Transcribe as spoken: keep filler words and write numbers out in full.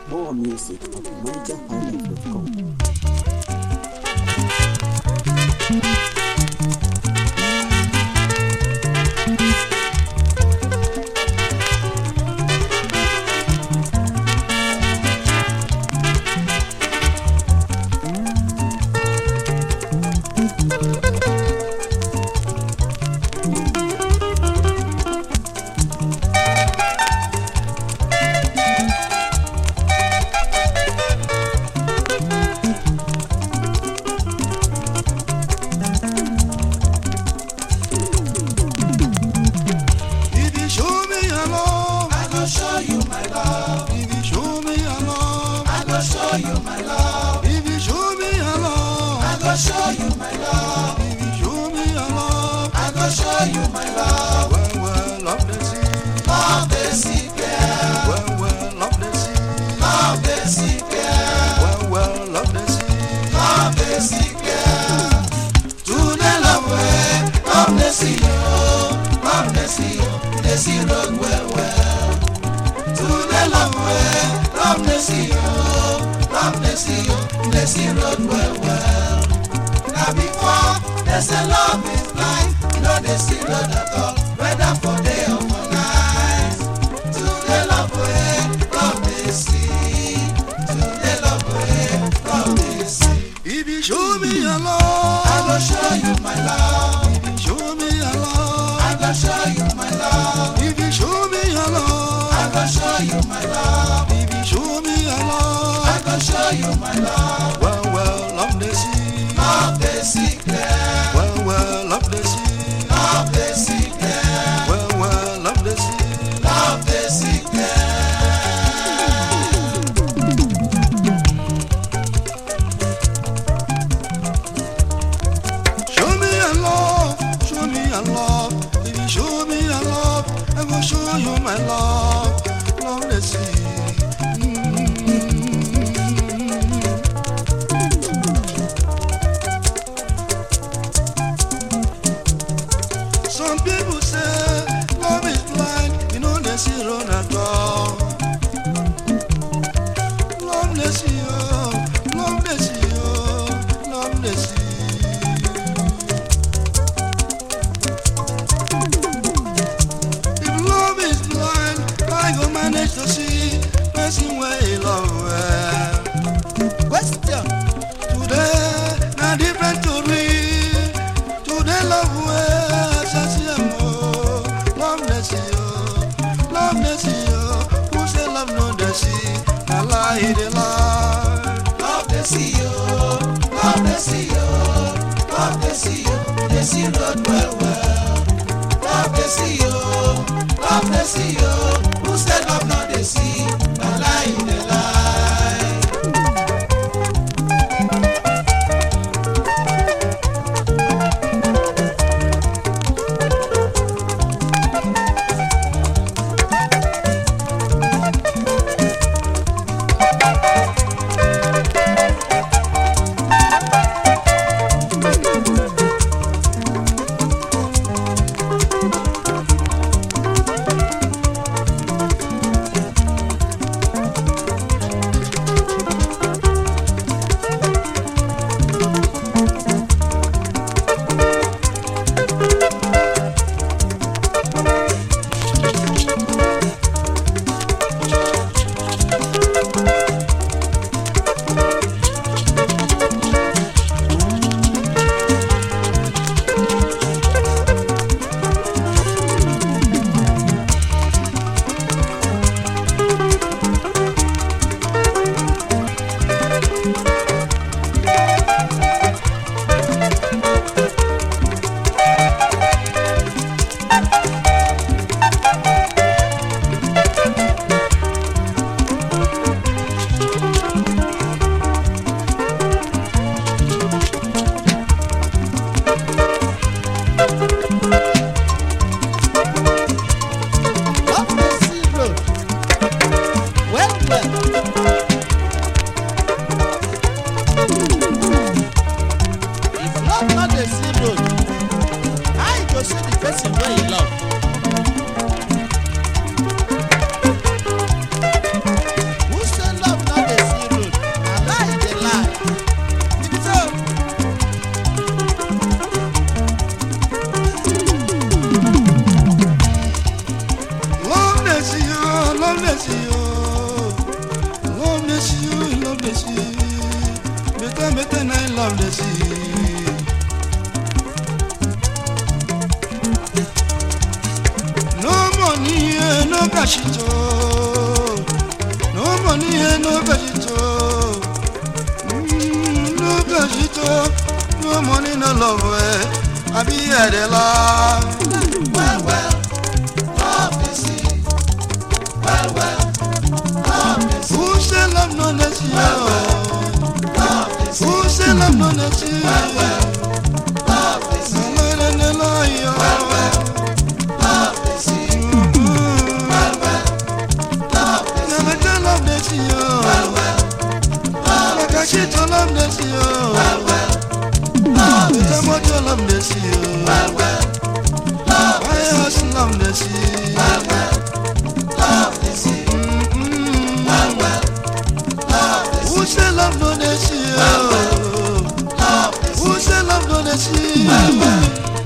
More music at niger highlife dot com. Show you my love. If you show me your love, I go show you my love. Well, well, love the sea, love the sea, girl. Well, well, love the sea, love the sea, girl. Well, well, love the sea, love the sea, girl. To the love way, love the sea, oh, love the sea, oh, the sea road well, well. To the love way, love the sea, oh, love the sea, oh, the sea road well, well. Now before they say love is blind, you know they see road at all, whether for day or for night. To the love way, love they see. To the love way, love they see. If you show me your love, I will show you my love. If you show me your love, I will show you my love. If you show me your love, I will show you my love. If you show me your love, I will show you my love. Well, well, love they see. Love the secret. Well, well, love the sea. Love the secret. Well, well, love the sea. Love the secret. Show me your love. Show me your love. If you show me your love, I will show you my love. Love the sea. Some people say love is blind, you know they see road at all. Love the sea, oh, love the sea, oh, love the sea. If love is blind, I go manage to see person where he love well. Question. Today, now different to read. Today love well. Love the sea, oh, who say love no the sea? I lie the lie. Love the sea, oh, love the sea, oh, love the sea, oh, the sea road well well. Love the sea, oh, love the sea, oh, who say love no the sea? I lie the lie. Better I love the sea. No money, no cashito. No money, no cashito. Mm, no cashito. No money, no love. I be at the la. Well, well, love the sea. Well, well, love the sea. Who say love no the sea? Well, well, love the sea. Who say love no the sea? Well, well, love the sea. Well, well, Well, well, love the sea. Well, well, love the sea. never tell love the sea. Well, well, love Like the I sea. shit to love the sea. Well, well, love the Tell sea. what you love the sea. Well, well, love I the sea. just love the sea. Well, well, love the sea. Well, well, love the sea. Who say love no the sea? Well, well, love the sea. Who say love no the sea? Well, well,